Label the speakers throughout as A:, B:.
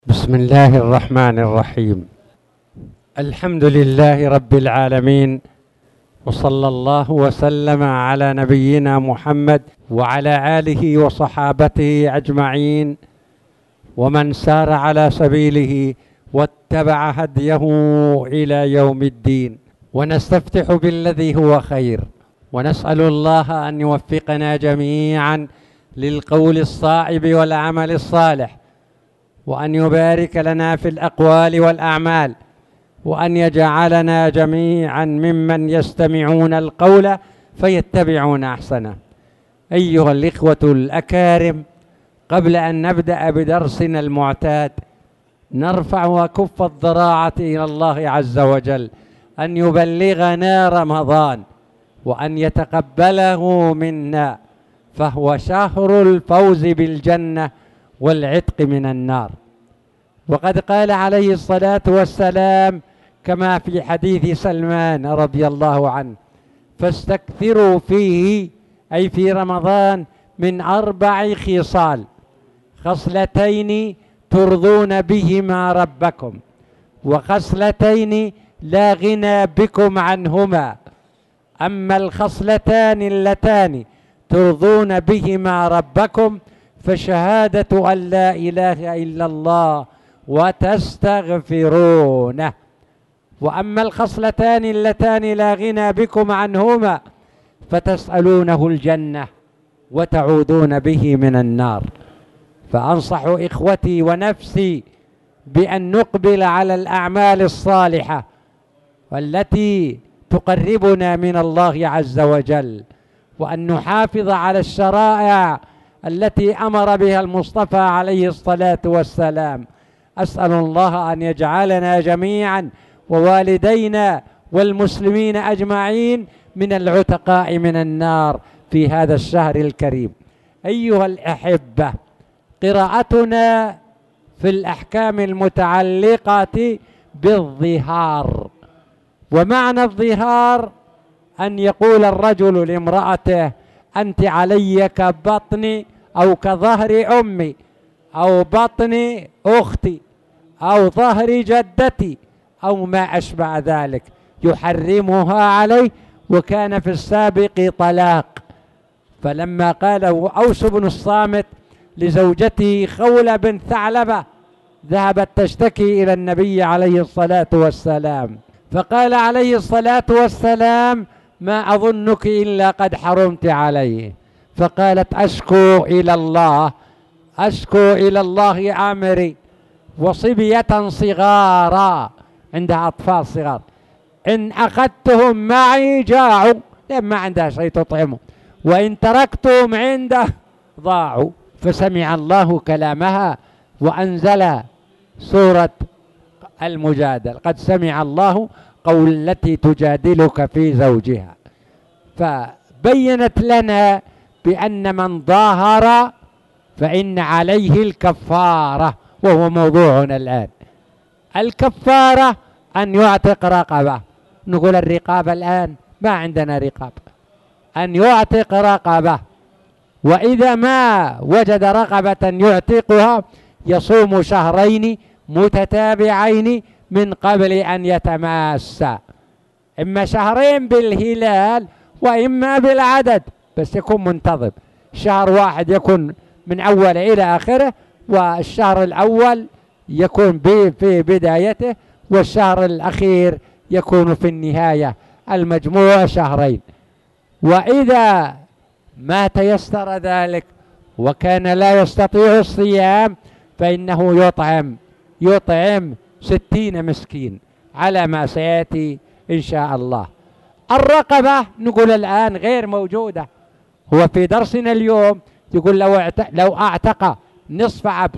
A: بسم الله الرحمن الرحيم. الحمد لله رب العالمين، وصلى الله وسلم على نبينا محمد وعلى آله وصحابته أجمعين، ومن سار على سبيله واتبع هديه إلى يوم الدين. ونستفتح بالذي هو خير، ونسأل الله أن يوفقنا جميعا للقول الصائب والعمل الصالح، وأن يبارك لنا في الأقوال والأعمال، وأن يجعلنا جميعا ممن يستمعون القول فيتبعون أحسنه. أيها الإخوة الأكارم، قبل أن نبدأ بدرسنا المعتاد نرفع وكف الضراعة إلى الله عز وجل أن يبلغنا رمضان وأن يتقبله منا، فهو شهر الفوز بالجنة والعتق من النار. وقد قال عليه الصلاة والسلام كما في حديث سلمان رضي الله عنه: فاستكثروا فيه، أي في رمضان، من 4 خصال: خصلتين ترضون بهما ربكم، وخصلتين لا غنى بكم عنهما. أما الخصلتان اللتان ترضون بهما ربكم فشهادة أن لا إله إلا الله وتستغفرونه. وأما الخصلتان اللتان لا غنى بكم عنهما فتسألونه الجنة وتعوذون به من النار. فأنصح إخوتي ونفسي بأن نقبل على الأعمال الصالحة والتي تقربنا من الله عز وجل، وأن نحافظ على الشرائع التي أمر بها المصطفى عليه الصلاة والسلام. أسأل الله أن يجعلنا جميعا ووالدينا والمسلمين أجمعين من العتقاء من النار في هذا الشهر الكريم. أيها الأحبة، قراءتنا في الأحكام المتعلقة بالظهار. ومعنى الظهار أن يقول الرجل لامرأته: أنت علي كبطني أو كظهر أمي أو بطن أختي أو ظهر جدتي أو ما أشبه ذلك، يحرمها عليه. وكان في السابق طلاق. فلما قاله أوس بن الصامت لزوجته خولة بن ثعلبة، ذهبت تشتكي إلى النبي عليه الصلاة والسلام، فقال عليه الصلاة والسلام: ما أظنك إلا قد حرمت عليه. فقالت: أشكو إلى الله، أشكو إلى الله أمري وصبية صغارا، عندها أطفال صغار، إن أخذتهم معي جاعوا، ما عندها شيء تطعمه، وإن تركتهم عنده ضاعوا. فسمع الله كلامها وأنزل سورة المجادلة: قد سمع الله قول التي تجادلك في زوجها. فبينت لنا بأن من ظاهر فإن عليه الكفارة، وهو موضوعنا الآن. الكفارة أن يعتق رقبة. نقول الرقابة الآن ما عندنا رقاب، أن يعتق رقبة، وإذا ما وجد رقبة يعتقها يصوم 2 شهرين متتابعين من قبل أن يتماسا، إما 2 شهرين بالهلال وإما بالعدد، بس يكون منتظم. 1 شهر يكون من أول إلى آخره، والشهر الأول يكون في بدايته، والشهر الأخير يكون في النهاية، المجموع 2 شهرين. وإذا ما تيسر ذلك وكان لا يستطيع الصيام فإنه يطعم 60 مسكين على ما سيأتي إن شاء الله. الرقبة نقول الآن غير موجودة. هو في درسنا اليوم يقول لو أعتق نصف عبد،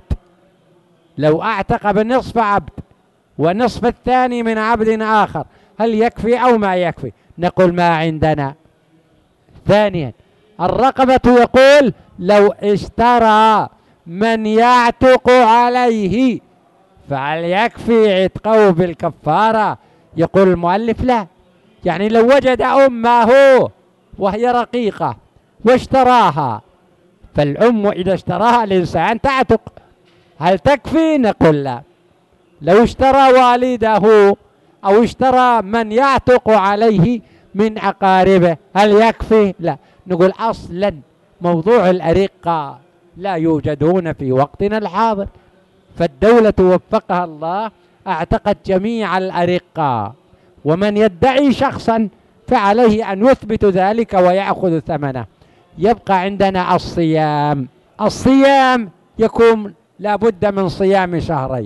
A: لو أعتق بنصف عبد ونصف الثاني من عبد آخر، هل يكفي أو ما يكفي؟ نقول ما عندنا. ثانيا، الرقبة يقول لو اشترى من يعتق عليه فهل يكفي عتقه بالكفارة؟ يقول المؤلف لا، يعني لو وجد أمه وهي رقيقة واشتراها، فالأم إذا اشتراها الإنسان تعتق، هل تكفي؟ نقول لا. لو اشترى والده أو اشترى من يعتق عليه من أقاربه هل يكفي؟ لا. نقول أصلا موضوع الأرقة لا يوجدون في وقتنا الحاضر، فالدولة وفقها الله اعتقت جميع الأرقة، ومن يدعي شخصا فعليه أن يثبت ذلك ويأخذ ثمنه. يبقى عندنا الصيام. الصيام يكون لابد من صيام شهرين،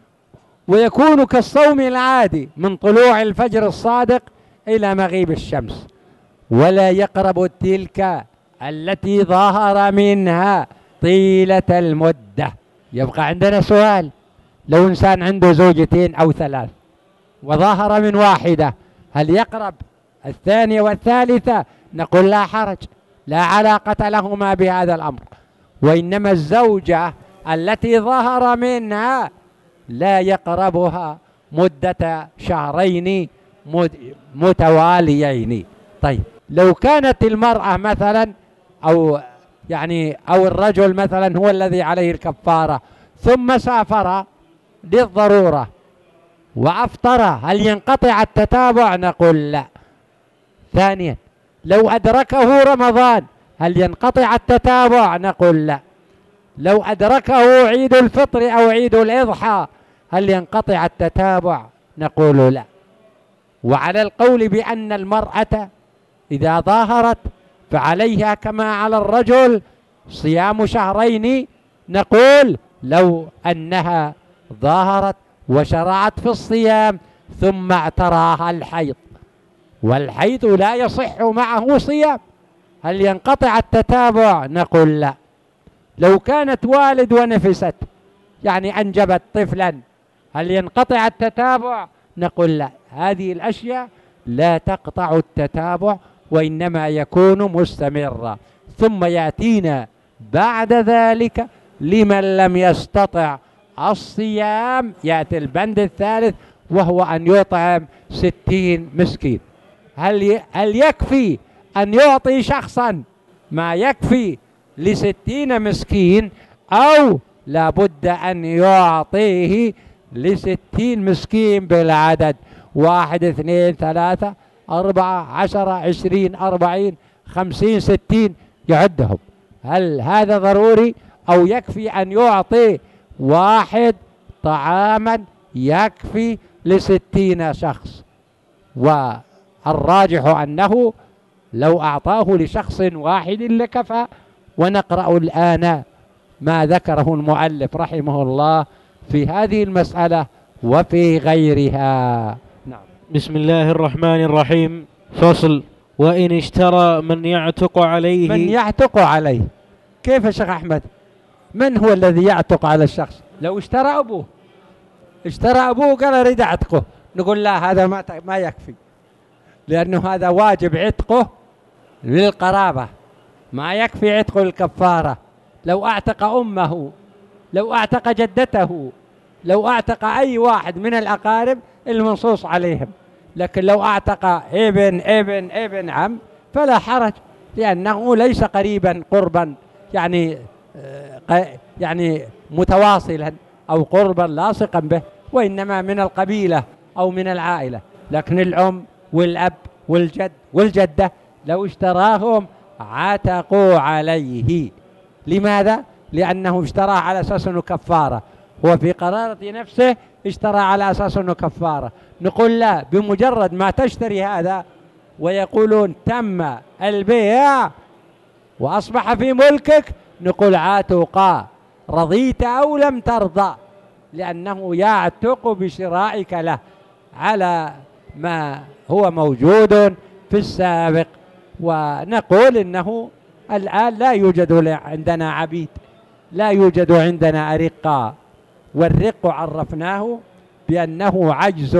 A: ويكون كالصوم العادي من طلوع الفجر الصادق إلى مغيب الشمس، ولا يقرب تلك التي ظهر منها طيلة المدة. يبقى عندنا سؤال: لو إنسان عنده زوجتين أو ثلاث وظهر من واحدة، هل يقرب الثانية والثالثة؟ نقول لا حرج، لا علاقة لهما بهذا الأمر، وإنما الزوجة التي ظهر منها لا يقربها مدة شهرين متواليين. طيب لو كانت المرأة مثلا أو الرجل مثلا هو الذي عليه الكفارة ثم سافر للضرورة وأفطر، هل ينقطع التتابع؟ نقول لا. ثانيا، لو أدركه رمضان هل ينقطع التتابع؟ نقول لا. لو أدركه عيد الفطر أو عيد الإضحى هل ينقطع التتابع؟ نقول لا. وعلى القول بأن المرأة إذا ظاهرت فعليها كما على الرجل صيام شهرين، نقول لو أنها ظاهرت وشرعت في الصيام ثم اعتراها الحيض، والحيض لا يصح معه صيام، هل ينقطع التتابع؟ نقول لا. لو كانت والد ونفست أنجبت طفلا، هل ينقطع التتابع؟ نقول لا. هذه الأشياء لا تقطع التتابع وإنما يكون مستمرا. ثم يأتينا بعد ذلك لمن لم يستطع الصيام، يأتي البند الثالث وهو أن يطعم 60 مسكين. هل يكفي أن يعطي شخصا ما يكفي ل60 مسكين، أو لابد أن يعطيه ل60 مسكين بالعدد؟ 1 2 3 4 10 20 40 50 60 يعدهم. هل هذا ضروري، أو يكفي أن يعطي واحد طعاما يكفي ل60 شخص؟ والراجح أنه لو أعطاه لشخص واحد لكفى. ونقرأ الآن ما ذكره المؤلف رحمه الله في هذه المسألة وفي غيرها. نعم.
B: بسم الله الرحمن الرحيم. فصل: وإن اشترى من يعتق عليه.
A: من يعتق عليه كيف يا شيخ أحمد؟ من هو الذي يعتق على الشخص؟ لو اشترى أبوه قال أريد أعتقه، نقول لا، هذا ما يكفي، لأنه هذا واجب عتقه للقرابة، ما يكفي عتق الكفارة. لو أعتق أمه، لو أعتق جدته، لو أعتق أي واحد من الأقارب المنصوص عليهم، لكن لو أعتق ابن عم فلا حرج، لأنه ليس قريبا قربا متواصلا أو قربا لاصقا به، وإنما من القبيلة أو من العائلة. لكن الأم والأب والجد والجدة لو اشتراهم عتقوا عليه. لماذا؟ لأنه اشتراه على أساس أنه كفارة، هو في قرارة نفسه اشترى على أساس أنه كفارة. نقول لا، بمجرد ما تشتري هذا ويقولون تم البيع وأصبح في ملكك، نقول عاتقا، رضيت أو لم ترضى، لأنه يعتق بشرائك له على ما هو موجود في السابق. ونقول إنه الآن لا يوجد عندنا عبيد، لا يوجد عندنا أرقاء، والرق عرفناه بأنه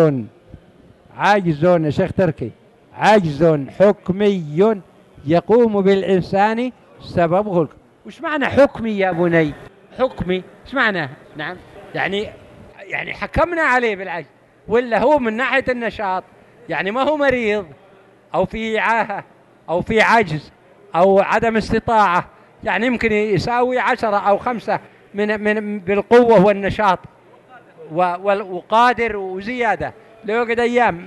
A: عجز يا شيخ تركي، عجز حكمي يقوم بالإنسان سببه. وش معنى حكمي يا بني؟ حكمي ايش معناه؟ نعم، يعني حكمنا عليه بالعجز، ولا هو من ناحية النشاط ما هو مريض أو في عاهة أو في عجز أو عدم استطاعة، يمكن يساوي 10 أو 5 بالقوة والنشاط وقادر وزيادة، لو يقعد أيام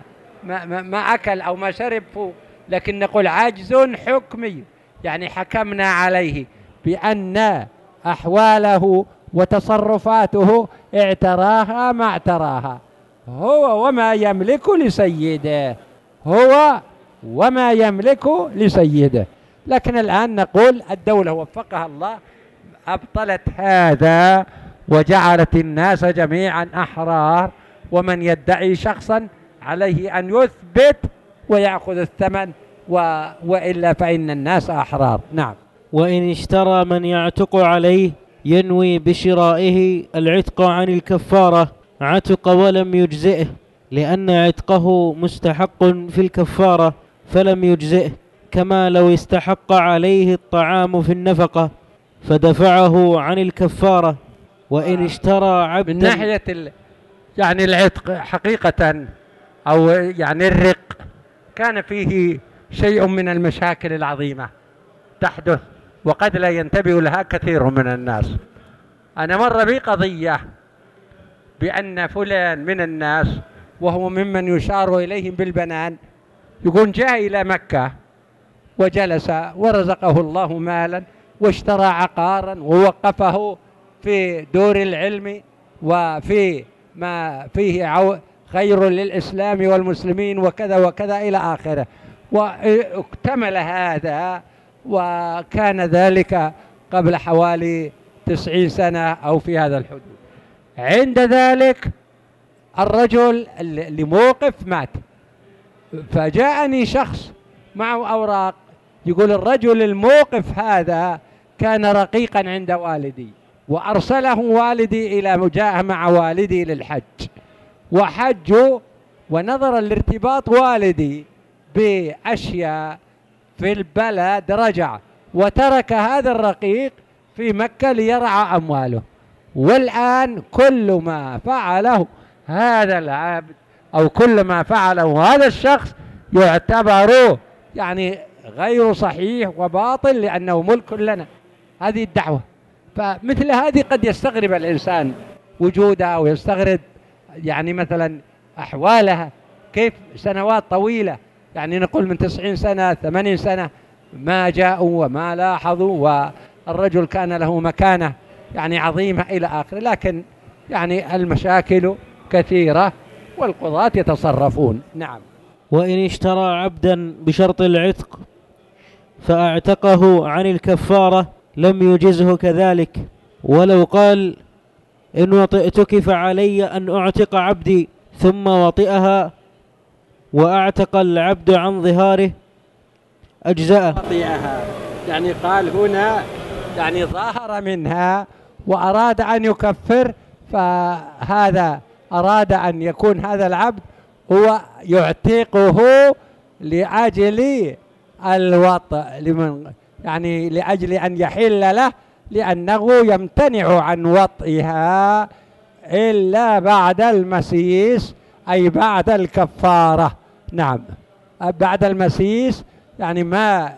A: ما أكل أو ما شرب فوق، لكن نقول عجز حكمي، يعني حكمنا عليه بأن أحواله وتصرفاته اعتراها ما اعتراها، هو وما يملك لسيده، هو وما يملك لسيده. لكن الآن نقول الدولة وفقها الله أبطلت هذا وجعلت الناس جميعا أحرار، ومن يدعي شخصا عليه أن يثبت ويأخذ الثمن، وإلا فإن الناس أحرار. نعم.
B: وإن اشترى من يعتق عليه ينوي بشرائه العتق عن الكفارة عتق ولم يجزئه، لأن عتقه مستحق في الكفارة فلم يجزئه، كما لو استحق عليه الطعام في النفقة فدفعه عن الكفارة. وإن اشترى عبدا
A: من ناحية يعني العتق حقيقة أو يعني الرق كان فيه شيء من المشاكل العظيمة تحدث، وقد لا ينتبه لها كثير من الناس. أنا مر بي قضية بأن فلان من الناس وهو ممن يشار إليهم بالبنان، يقول جاء إلى مكة وجلس ورزقه الله مالا واشترى عقارا ووقفه في دور العلم وفي ما فيه خير للإسلام والمسلمين وكذا وكذا إلى آخره، واكتمل هذا، وكان ذلك قبل حوالي 90 سنة أو في هذا الحدود. عند ذلك الرجل اللي موقف مات، فجاءني شخص معه أوراق يقول الرجل الموقف هذا كان رقيقا عند والدي، وأرسله والدي إلى مجاهة مع والدي للحج، وحجوا، ونظرا لارتباط والدي بأشياء في البلد رجع وترك هذا الرقيق في مكة ليرعى أمواله. والآن كل ما فعله هذا العبد أو كل ما فعله هذا الشخص يعتبر يعني غير صحيح وباطل، لأنه ملك لنا. هذه الدعوة. فمثل هذه قد يستغرب الإنسان وجودها، ويستغرب يعني مثلا أحوالها كيف سنوات طويلة، يعني نقول من 90 سنة 80 سنة ما جاءوا وما لاحظوا، والرجل كان له مكانة يعني عظيمة إلى آخره. لكن يعني المشاكل كثيرة والقضاة يتصرفون. نعم.
B: وإن اشترى عبدا بشرط العتق فأعتقه عن الكفارة لم يجزه كذلك، ولو قال إن وطئتك فعلي أن أعتق عبدي ثم وطئها وأعتق العبد عن ظهاره أجزأه.
A: وطئها يعني قال هنا يعني ظاهر منها وأراد أن يكفر، فهذا أراد أن يكون هذا العبد هو يعتقه لأجل الوطء، يعني لأجل أن يحل له، لأنه يمتنع عن وطئها إلا بعد المسيس، أي بعد الكفارة. نعم، بعد المسيس يعني ما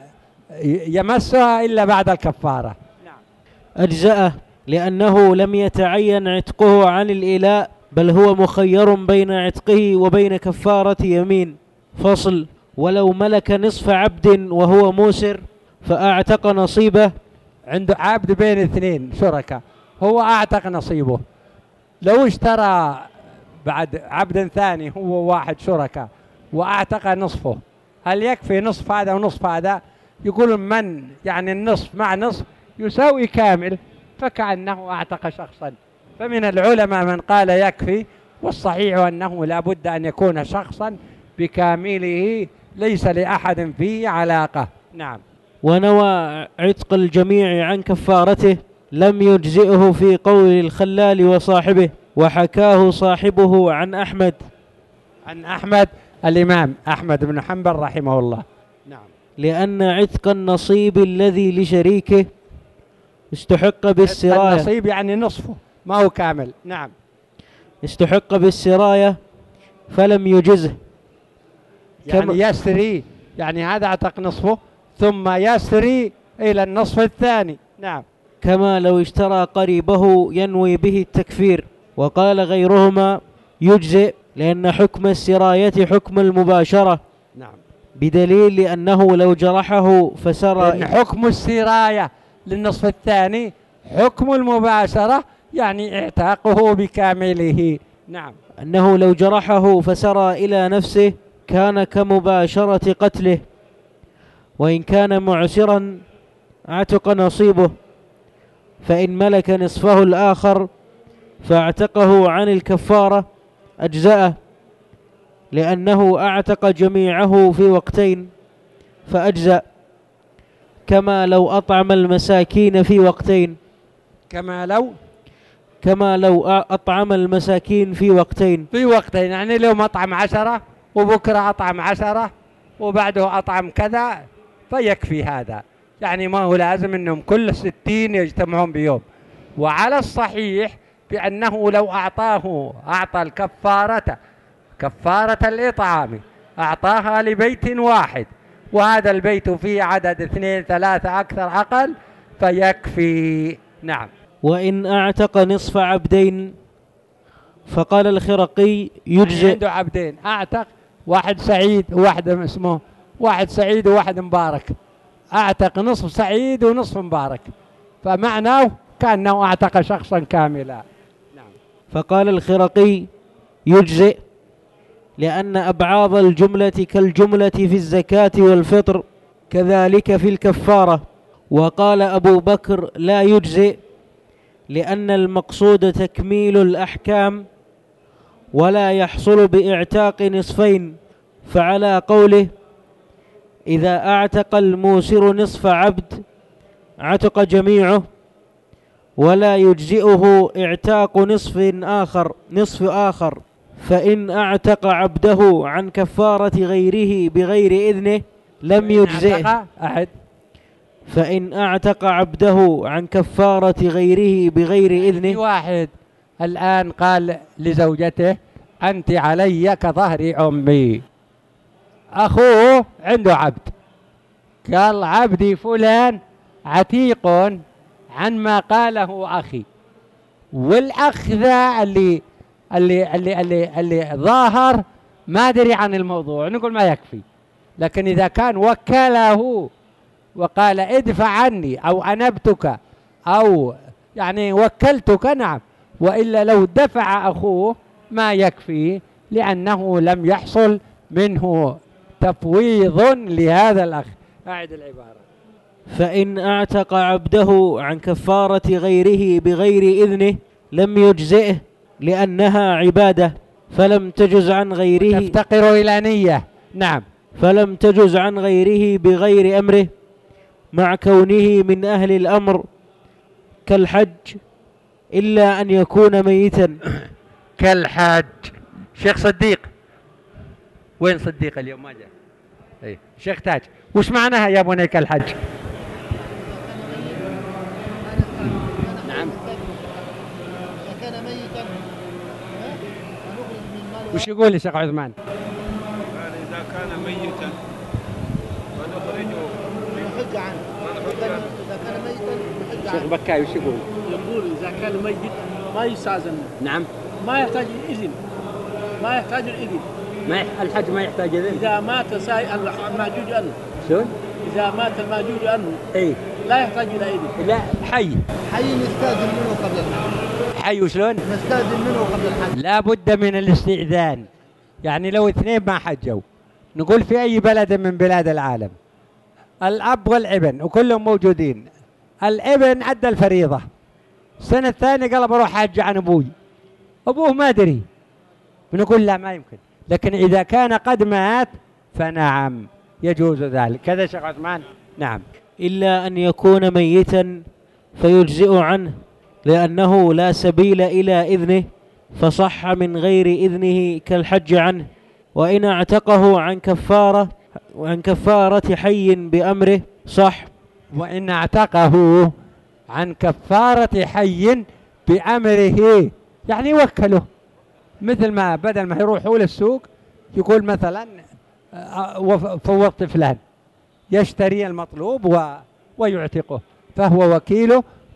A: يمسها إلا بعد الكفارة. نعم.
B: أجزأه لأنه لم يتعين عتقه عن الإلاء، بل هو مخير بين عتقه وبين كفارة يمين. فصل: ولو ملك نصف عبد وهو موسر فأعتق نصيبه.
A: عنده عبد بين اثنين شركاء، هو أعتق نصيبه. لو اشترى بعد عبد ثاني هو واحد شركاء وأعتق نصفه، هل يكفي نصف هذا ونصف هذا؟ يقول من يعني النصف مع نصف يساوي كامل، فكأنه أعتق شخصا. فمن العلماء من قال يكفي، والصحيح أنه لا بد أن يكون شخصا بكامله ليس لأحد فيه علاقة. نعم.
B: ونوى عتق الجميع عن كفارته لم يجزئه في قول الخلال وصاحبه، وحكاه صاحبه عن أحمد
A: الإمام أحمد بن حنبل رحمه الله. نعم.
B: لأن عتق النصيب الذي لشريكه استحق بالسراية.
A: النصيب يعني نصفه ما هو كامل. نعم.
B: استحق بالسراية فلم يجزه،
A: يعني يسري، يعني هذا اعتق نصفه ثم يسري إلى النصف الثاني. نعم.
B: كما لو اشترى قريبه ينوي به التكفير. وقال غيرهما يجزئ لأن حكم السراية حكم المباشرة،
A: نعم،
B: بدليل لأنه لو جرحه فسرى.
A: لأن حكم السراية للنصف الثاني حكم المباشرة، يعني اعتاقه بكامله. نعم،
B: أنه لو جرحه فسرى إلى نفسه كان كمباشرة قتله، وإن كان معسرا اعتق نصيبه، فإن ملك نصفه الآخر فاعتقه عن الكفارة أجزأه، لأنه اعتق جميعه في وقتين فأجزأ، كما لو أطعم المساكين في وقتين. كما لو أطعم المساكين في وقتين.
A: يعني لو أطعم 10 وبكرة أطعم 10 وبعده أطعم كذا فيكفي هذا، يعني ما هو لازم أنهم كل 60 يجتمعون بيوم. وعلى الصحيح بأنه لو أعطى الكفارة، كفارة الإطعام، أعطاها لبيت واحد، وهذا البيت فيه عدد 2 3 أكثر أقل، فيكفي. نعم.
B: وإن أعتق نصف عبدين فقال الخرقي يجزئ.
A: يعني عنده عبدين، أعتق واحد سعيد وواحد اسمه واحد سعيد وواحد مبارك، أعتق نصف سعيد ونصف مبارك، فمعناه كأنه أعتق شخصا كاملا. نعم.
B: فقال الخرقي يجزئ لأن أبعاض الجملة كالجملة في الزكاة والفطر، كذلك في الكفارة. وقال أبو بكر لا يجزئ لأن المقصود تكميل الأحكام ولا يحصل بإعتاق نصفين، فعلى قوله إذا أعتق الموسر نصف عبد عتق جميعه، ولا يجزئه إعتاق نصف آخر، فإن أعتق عبده عن كفارة غيره بغير إذنه لم يجزئه. فإن أعتق عبده عن كفارة غيره بغير إذنه.
A: واحد الآن قال لزوجته أنت علي كظهر أمي، أخوه عنده عبد، قال عبدي فلان عتيق عن ما قاله أخي، والأخ ذا اللي ظاهر ما أدري عن الموضوع، نقول ما يكفي. لكن إذا كان وكله وقال ادفع عني أو أنبتك أو يعني وكلتك، نعم، وإلا لو دفع أخوه ما يكفي، لأنه لم يحصل منه تفويض لهذا الأخ. أعد العبارة.
B: فإن أعتق عبده عن كفارة غيره بغير إذنه لم يجزئه لأنها عبادة، فلم تجز عن غيره،
A: تفتقر إلى نية. نعم.
B: فلم تجز عن غيره بغير أمره، مع كونه من أهل الأمر كالحج، إلا أن يكون ميتا.
A: كالحج. شيخ صديق، وين صديق اليوم ما جاء؟ شيخ تاج، وش معناها يا بني كالحج؟ نعم.
C: كان ميتا
A: وش يقول يا شيخ عثمان؟
D: قال إذا كان ميتا فنخرجه
C: يحج عنه. إذا كان ميتا يحج عنه.
A: شيخ بكاي وش يقول؟
E: يقول إذا كان ميت ما يستأذن.
A: نعم.
E: ما يحتاج إذن. ما يحتاج الإذن.
A: الحج ما يحتاج إذن.
E: إذا مات الماجوج عنه.
A: شلون؟
E: إذا مات الماجوج عنه.
A: إيه.
E: لا يحتاج إلى إذن.
A: لا، حي
C: نستأذن منه قبل الحج.
A: حي وشلون؟
C: نستأذن منه قبل الحج.
A: لا بد من الاستئذان. يعني لو 2 ما حجوا، نقول في أي بلد من بلاد العالم، الأب والابن وكلهم موجودين، الابن أدى الفريضة، السنة الثانية قال بروح حج عن أبوه ما أدري، بنقول لا ما يمكن. لكن إذا كان قد مات فنعم يجوز ذلك. كذا شيخ عثمان. نعم.
B: إلا أن يكون ميتا فيجزئ عنه، لأنه لا سبيل إلى إذنه، فصح من غير إذنه كالحج عنه. وإن اعتقه عن كفارة حي بأمره صح.
A: وإن اعتقه عن كفارة حي بأمره، يعني وكله، مثل ما بدل ما يروحوا للسوق يقول مثلا فوضت فلان يشتري المطلوب ويعتقه، فهو وكيله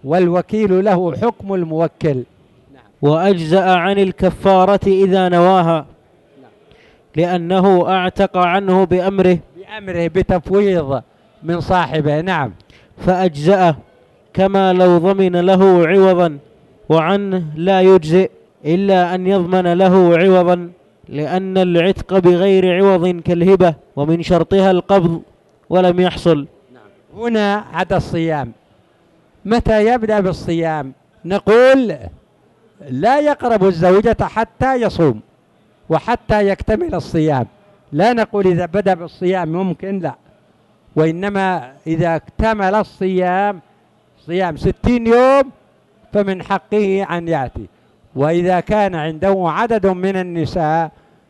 A: والوكيل له حكم الموكل.
B: وأجزأ عن الكفارة إذا نواها، لأنه أعتق عنه بأمره
A: بتفويض من صاحبه. نعم.
B: فأجزأه، كما لو ضمن له عوضا، وعنه لا يجزئ إلا أن يضمن له عوضا، لأن العتق بغير عوض كالهبة، ومن شرطها القبض ولم يحصل.
A: هنا عدا الصيام. متى يبدأ بالصيام؟ نقول لا يقرب الزوجة حتى يصوم وحتى يكتمل الصيام. لا نقول إذا بدأ بالصيام ممكن، لا، وإنما إذا اكتمل الصيام، صيام 60 يوم، فمن حقه أن يأتي. وإذا كان عنده عدد من النساء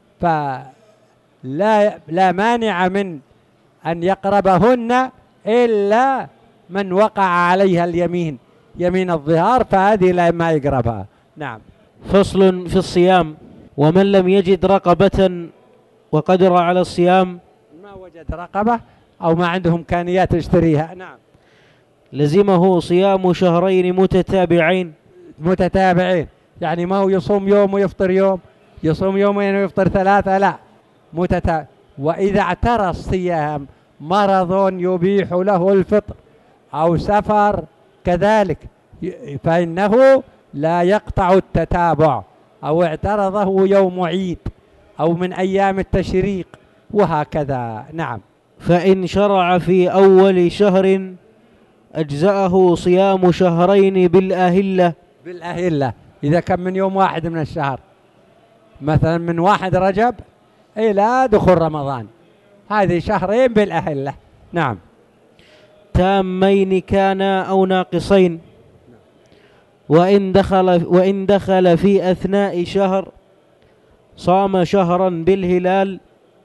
A: فلا مانع من أن يقربهن إلا من وقع عليها اليمين، يمين الظهار، فهذه لا ما يقربها. نعم.
B: فصل في الصيام. ومن لم يجد رقبة وقدر على الصيام،
A: ما وجد رقبة أو ما عنده إمكانيات يشتريها، نعم،
B: لزمه صيام شهرين
A: متتابعين. يعني ما هو يصوم يوم ويفطر يوم، يصوم يومين ويفطر 3، لا، متتابع. وإذا اعترى الصيام مرض يبيح له الفطر أو سفر كذلك، فإنه لا يقطع التتابع، أو اعترضه يوم عيد أو من أيام التشريق وهكذا. نعم.
B: فإن شرع في أول شهر أجزأه صيام شهرين بالأهلة.
A: إذا كان من يوم 1 من الشهر، مثلا من 1 رجب إلى دخول رمضان، هذه شهرين بالأهلة. نعم.
B: تامين كان أو ناقصين. وإن دخل في أثناء شهر صام شهرا بالهلال،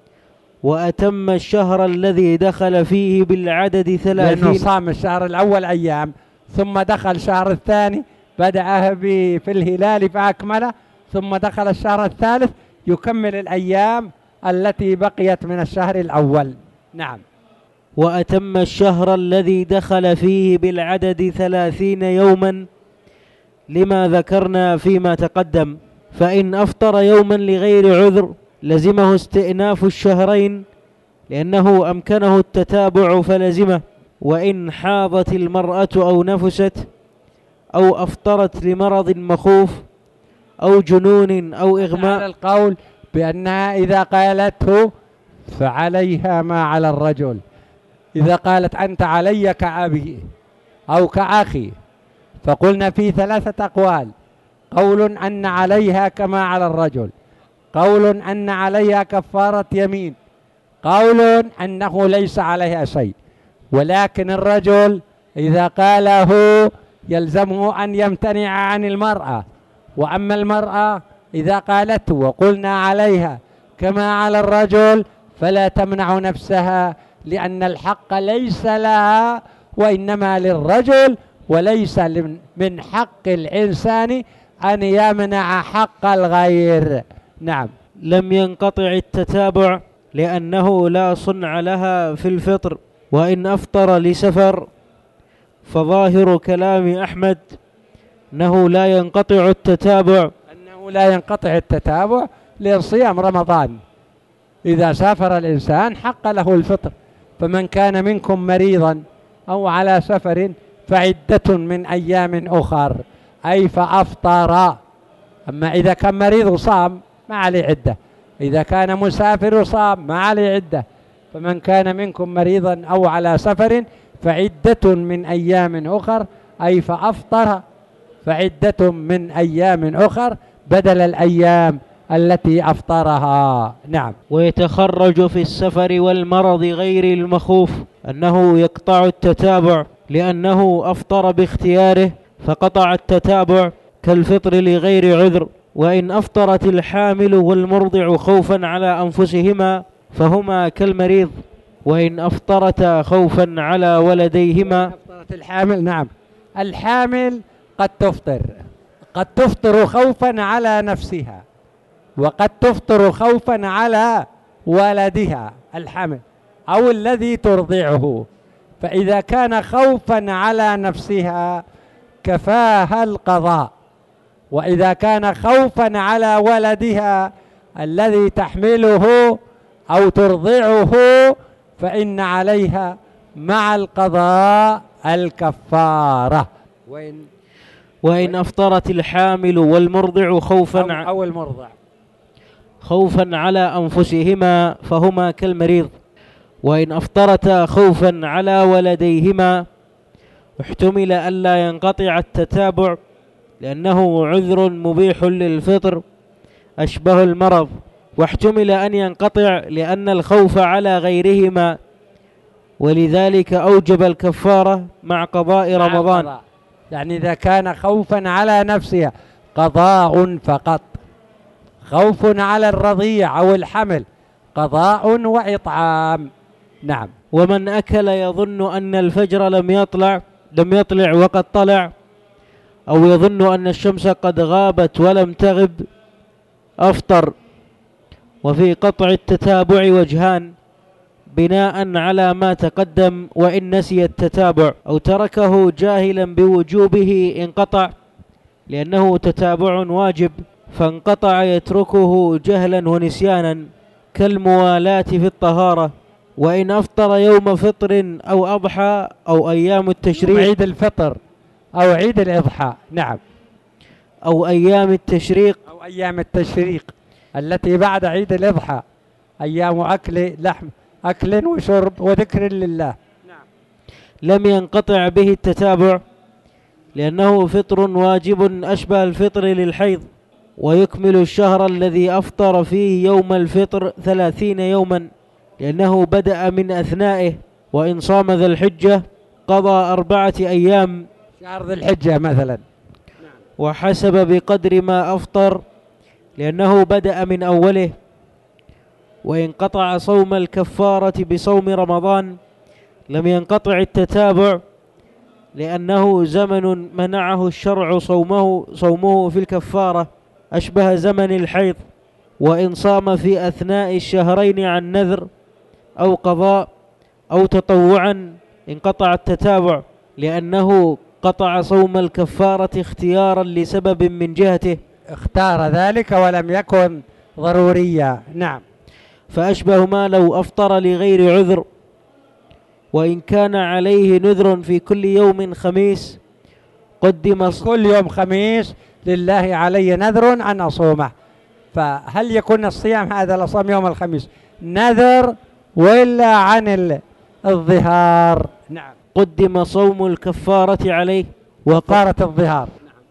B: وأتم الشهر الذي دخل فيه بالعدد 30،
A: لأنه صام الشهر الأول أيام، ثم دخل الشهر الثاني بدأ في الهلال فأكمله، ثم دخل الشهر الثالث يكمل الأيام التي بقيت من الشهر الأول. نعم.
B: وأتم الشهر الذي دخل فيه بالعدد 30 يوما، لما ذكرنا فيما تقدم. فإن أفطر يوما لغير عذر لزمه استئناف الشهرين، لأنه أمكنه التتابع فلزمه. وإن حاضت المرأة أو نفست أو أفطرت لمرض مخوف أو جنون أو إغماء،
A: على القول بأنها إذا قالته فعليها ما على الرجل. إذا قالت أنت علي كأبي أو كأخي، فقلنا في 3 أقوال: قول أن عليها كما على الرجل، قول أن عليها كفارة يمين، قول أنه ليس عليها شيء. ولكن الرجل إذا قاله يلزمه أن يمتنع عن المرأة. وأما المرأة إذا قالته وقلنا عليها كما على الرجل فلا تمنع نفسها، لأن الحق ليس لها وإنما للرجل، وليس من حق الإنسان أن يمنع حق الغير. نعم.
B: لم ينقطع التتابع لأنه لا صنع لها في الفطر. وإن أفطر لسفر فظاهر كلام أحمد أنه لا ينقطع التتابع،
A: لأن صيام رمضان إذا سافر الإنسان حق له الفطر. فمن كان منكم مريضا أو على سفر فعدة من أيام أخر، أي فأفطر. أما إذا كان مريض وصام ما عليه عدة، إذا كان مسافر وصام ما عليه عدة. فمن كان منكم مريضا أو على سفر فعدة من أيام أخر، أي فأفطر، فعدة من أيام أخر بدل الأيام التي أفطرها. نعم.
B: ويتخرج في السفر والمرض غير المخوف أنه يقطع التتابع، لأنه أفطر باختياره فقطع التتابع كالفطر لغير عذر. وإن أفطرت الحامل والمرضع خوفا على أنفسهما فهما كالمريض، وإن أفطرتا خوفا على ولديهما.
A: أفطرت الحامل، نعم، الحامل قد تفطر خوفا على نفسها، وقد تفطر خوفا على ولدها الحمل أو الذي ترضعه. فإذا كان خوفا على نفسها كفاها القضاء. وإذا كان خوفا على ولدها الذي تحمله أو ترضعه فإن عليها مع القضاء الكفارة.
B: وإن أفطرت الحامل والمرضع
A: أو المرضع
B: خوفا على أنفسهما فهما كالمريض. وإن أفطرتا خوفا على ولديهما احتمل ألا ينقطع التتابع لأنه عذر مبيح للفطر أشبه المرض، واحتمل أن ينقطع لأن الخوف على غيرهما، ولذلك أوجب الكفارة مع قضاء رمضان.
A: يعني إذا كان خوفا على نفسها قضاء فقط، خوف على الرضيع أو الحمل قضاء وإطعام. نعم.
B: ومن أكل يظن أن الفجر لم يطلع وقد طلع، أو يظن أن الشمس قد غابت ولم تغب أفطر. وفي قطع التتابع وجهان بناء على ما تقدم، وإن نسي التتابع أو تركه جاهلا بوجوبه انقطع لأنه تتابع واجب، فانقطع يتركه جهلا ونسيانا كالموالاة في الطهارة. وإن أفطر يوم فطر أو أضحى أو أيام التشريق،
A: عيد الفطر أو عيد الإضحى، نعم،
B: أو أيام التشريق،
A: أو أيام التشريق التي بعد عيد الإضحى، أيام أكل وشرب وذكر لله، نعم،
B: لم ينقطع به التتابع لأنه فطر واجب أشبه الفطر للحيض، ويكمل الشهر الذي أفطر فيه يوم الفطر 30 يوما لأنه بدأ من أثنائه. وإن صام ذا الحجة قضى 4 أيام،
A: شهر ذي الحجة مثلا،
B: وحسب بقدر ما أفطر لأنه بدأ من أوله. وإن قطع صوم الكفارة بصوم رمضان لم ينقطع التتابع لأنه زمن منعه الشرع صومه في الكفارة أشبه زمن الحيض. وإن صام في أثناء الشهرين عن نذر أو قضاء أو تطوعا انقطع التتابع لأنه قطع صوم الكفارة اختيارا لسبب من جهته،
A: اختار ذلك ولم يكن ضروريا، نعم.
B: فأشبه ما لو أفطر لغير عذر. وإن كان عليه نذر في كل يوم خميس قدم
A: كل يوم خميس لله علي نذر أن أصومه، فهل يكون الصيام هذا لصوم يوم الخميس نذر ولا عن الظهار؟ نعم،
B: قدم صوم الكفارة عليه
A: وقارة الظهار،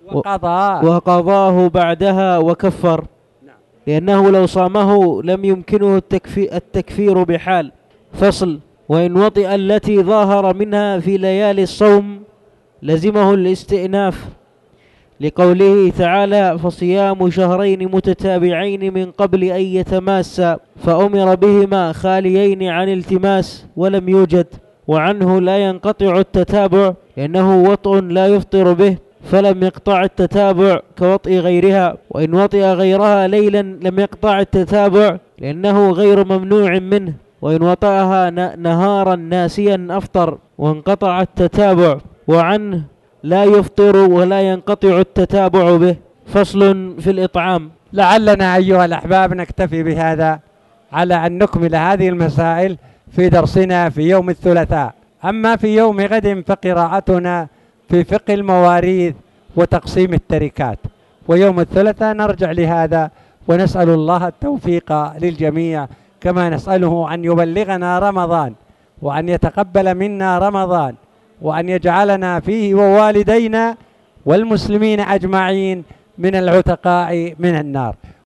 B: وقضاه بعدها وكفر، لأنه لو صامه لم يمكنه التكفير بحال. فصل. وإن وطئ التي ظاهر منها في ليالي الصوم لزمه الاستئناف لقوله تعالى فصيام شهرين متتابعين من قبل أن يتماسا، فأمر بهما خاليين عن التماس ولم يوجد. وعنه لا ينقطع التتابع لأنه وطء لا يفطر به، فلم يقطع التتابع كوطئ غيرها. وإن وطئ غيرها ليلا لم يقطع التتابع لأنه غير ممنوع منه. وإن وطئها نهارا ناسيا أفطر وانقطع التتابع. وعنه لا يفطر ولا ينقطع التتابع به. فصل في الإطعام.
A: لعلنا أيها الأحباب نكتفي بهذا على أن نكمل هذه المسائل في درسنا في يوم الثلاثاء. أما في يوم غد فقراءتنا في فقه المواريث وتقسيم التركات، ويوم الثلاثاء نرجع لهذا، ونسأل الله التوفيق للجميع، كما نسأله أن يبلغنا رمضان وأن يتقبل منا رمضان وأن يجعلنا فيه ووالدينا والمسلمين أجمعين من العتقاء من النار.